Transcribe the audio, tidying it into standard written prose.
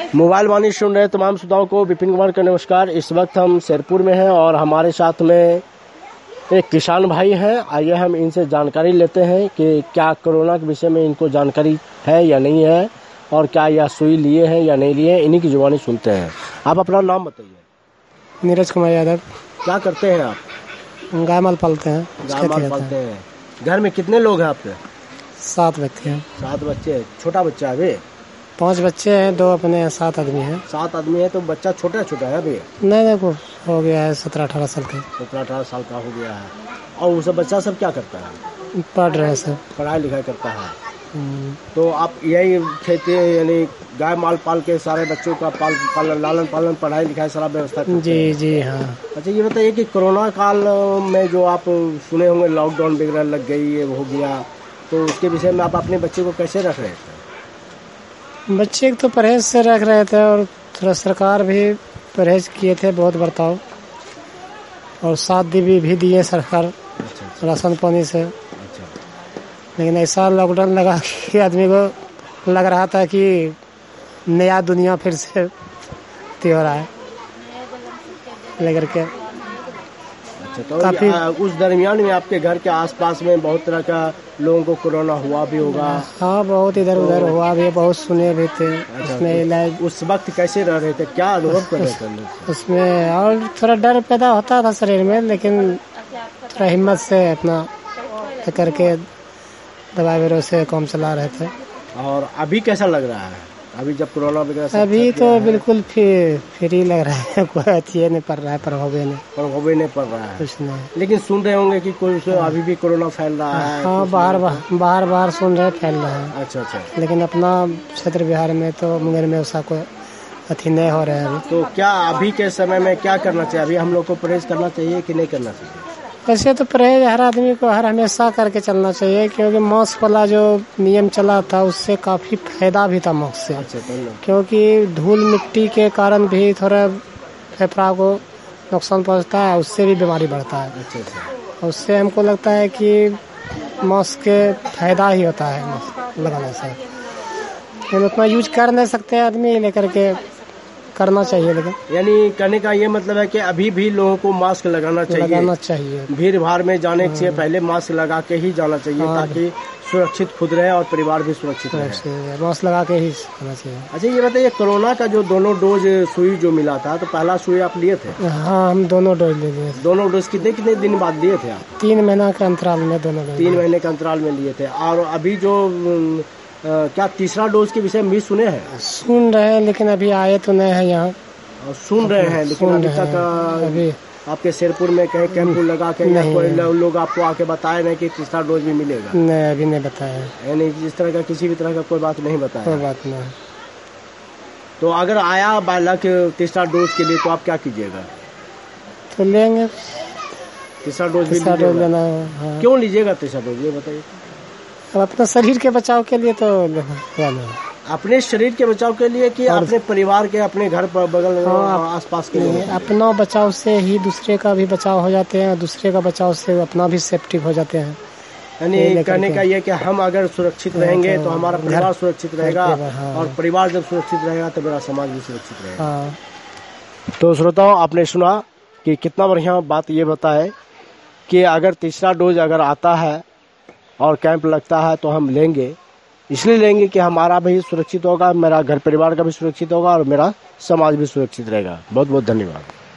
Mobile वाणी सुन रहे तमाम श्रोताओं को विपिन कुमार का नमस्कार। इस वक्त हम शेरपुर में हैं और हमारे साथ में एक किसान भाई हैं। आइए हम इनसे जानकारी लेते हैं कि क्या कोरोना के विषय में इनको जानकारी है या नहीं है और क्या यह सुई लिए हैं या नहीं लिए, इन्हीं की जुबानी सुनते हैं। आप अपना नाम बताइए। नीरज कुमार यादव। क्या करते हैं आप? गाय माल पालते हैं। गाय माल पालते हैं। घर में कितने लोग हैं आपके? 7 व्यक्ति हैं। 7 बच्चे। छोटा बच्चा है अभी? 5 बच्चे हैं, 2 अपने हैं, 7 आदमी हैं। 7 आदमी है तो बच्चा छोटा छोटा है अभी? नहीं देखो, हो गया है 17-18 साल का। 17-18 साल का हो गया है। और वो सब बच्चा सब क्या करता है? पढ़ रहे हैं सब। पढ़ाई लिखाई करता है। तो आप यही खेती यानी गाय माल पाल के सारे बच्चों का लालन पालन पढ़ाई लिखाई सारा व्यवस्था करते हैं? जी जी हाँ। अच्छा ये बताइए कि कोरोना काल में जो आप सुने होंगे लॉकडाउन वगैरह लग गई, ये हो गया, तो उसके विषय में आप अपने बच्चे को कैसे रख रहे थे? बच्चे तो परहेज से रख रहे थे और थोड़ा सरकार भी परहेज किए थे बहुत बर्ताव, और साथ भी दिए सरकार राशन पानी से। लेकिन ऐसा लॉकडाउन लगा कि आदमी को लग रहा था कि नया दुनिया फिर से हो रहा है लेकर के। अच्छा तो काफी उस दरमियान में आपके घर के आसपास में बहुत तरह का लोगों को कोरोना हुआ भी होगा? हाँ बहुत इधर उधर हुआ भी, बहुत सुने भी थे। अच्छा, उसमें इलाज उस वक्त कैसे रह रहे थे, क्या अनुभव कर रहे थे उसमें? और थोड़ा डर पैदा होता था शरीर में, लेकिन थोड़ा हिम्मत से अपना करके दवाई वगैरह से काम चला रहे थे। और अभी कैसा लग रहा है अभी जब कोरोना वगैरह? अभी तो बिल्कुल फ्री लग रहा है, कोई अच्छी नहीं पड़ रहा है, प्रभाव नहीं पड़ रहा है कुछ नहीं। लेकिन सुन रहे होंगे कि कोई अभी भी कोरोना फैल रहा है? हाँ बाहर सुन रहे फैल रहा है। अच्छा। लेकिन लेकिन अपना क्षेत्र बिहार में तो मुंगेर में ऐसा कोई अथी नहीं हो रहा है अभी। तो क्या अभी के समय में क्या करना चाहिए? अभी हम लोग को परहेज करना चाहिए कि नहीं करना चाहिए? वैसे तो परहेज हर आदमी को हर हमेशा करके चलना चाहिए, क्योंकि मास्क वाला जो नियम चला था उससे काफी फायदा भी था मास्क से। अच्छा, क्योंकि धूल मिट्टी के कारण भी थोड़ा फेफड़ा को नुकसान पहुंचता है, उससे भी बीमारी बढ़ता है। अच्छा। उससे हमको लगता है कि मास्क के फायदा ही होता है मास्क लगाने से। लेकिन उतना यूज कर नहीं सकते आदमी, लेकर के करना चाहिए। लेकिन यानी कहने का ये मतलब है कि अभी भी लोगों को मास्क लगाना चाहिए। भीड़ भाड़ में जाने से पहले मास्क लगा के ही जाना चाहिए। हाँ। ताकि सुरक्षित खुद रहे और परिवार भी सुरक्षित रहे। मास्क लगा के ही करना चाहिए। अच्छा ये बताइए, कोरोना का जो दोनों डोज सुई जो मिला था, तो पहला सुई आप लिए थे? हाँ हम दोनों डोज ले लिए। दोनों डोज कितने दिन बाद लिए थे आप? 3 महीना के अंतराल में दोनों डोज। 3 महीने के अंतराल में लिए थे। और अभी जो क्या तीसरा डोज के विषय में सुने हैं? सुन रहे हैं, लेकिन अभी आए तो नहीं है यहाँ। सुन रहे हैं, लेकिन अभी तक अभी आपके शेरपुर में कहीं कैंप लगा के या कोई लोग आपको आके बताए नहीं कि तीसरा डोज भी मिलेगा? नहीं अभी नहीं बताया। यानी इस तरह का किसी भी तरह का कोई बात नहीं बताया? कोई बात नहीं। तो अगर आया बाय लक तीसरा डोज के लिए तो आप क्या कीजिएगा? तो लेंगे तीसरा डोज लेना। क्यों लीजिएगा तीसरा डोज, ये बताइए? अब अपना शरीर के बचाव के लिए तो लेना। अपने शरीर के बचाव के लिए कि अपने परिवार के, अपने घर पर बगल आसपास के लिए? अपना बचाव से ही दूसरे का भी बचाव हो जाते हैं, दूसरे का बचाव से अपना भी सेफ्टी हो जाते हैं। यानी कहने का ये कि हम अगर सुरक्षित रहेंगे तो हमारा परिवार सुरक्षित रहेगा, और परिवार जब सुरक्षित रहेगा तो मेरा समाज भी सुरक्षित रहेगा। तो श्रोताओं, आपने सुना कि कितना बढ़िया बात ये बताए कि अगर तीसरा डोज अगर आता है और कैंप लगता है तो हम लेंगे। इसलिए लेंगे कि हमारा भी सुरक्षित होगा, मेरा घर परिवार का भी सुरक्षित होगा और मेरा समाज भी सुरक्षित रहेगा। बहुत बहुत धन्यवाद।